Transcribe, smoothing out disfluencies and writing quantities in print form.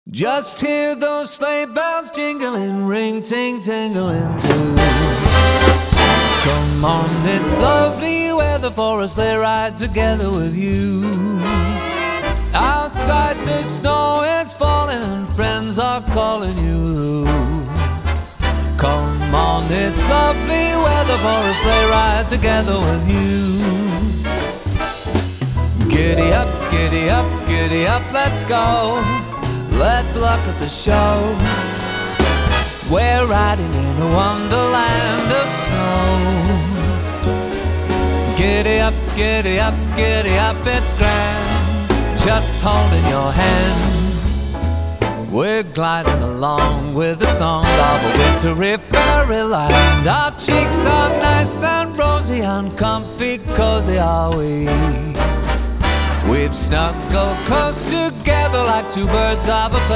Just hear those sleigh bells jingling, ring, ting, tingling too. Come on, it's lovely weather for a sleigh ride together with you. Outside the snow is falling and friends are calling you. Come on, it's lovely weather for a sleigh ride together with you. Giddy up, giddy up, giddy up, let's go. Let's look at the show. We're riding in a wonderland of snow. Giddy up, giddy up, giddy up, it's grand, just holding your hand. We're gliding along with the song of a wintry fairyland. Our cheeks are nice and rosy and comfy, cozy are we. We've snuggled close together like two birds of a feather.